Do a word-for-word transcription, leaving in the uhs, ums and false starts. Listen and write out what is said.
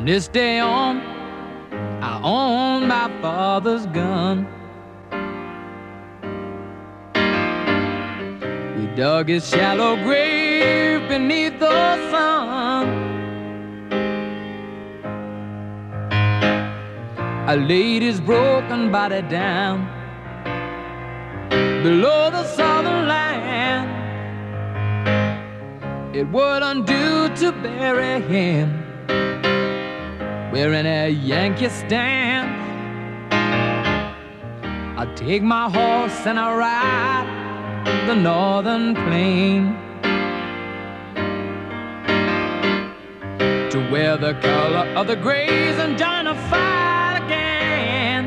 From this day on, I own my father's gun. We dug his shallow grave beneath the sun. I laid his broken body down below the southern land. It wouldn't do to bury him where any Yankee stands. I take my horse and I ride the northern plain to where the color of the grays and giant fire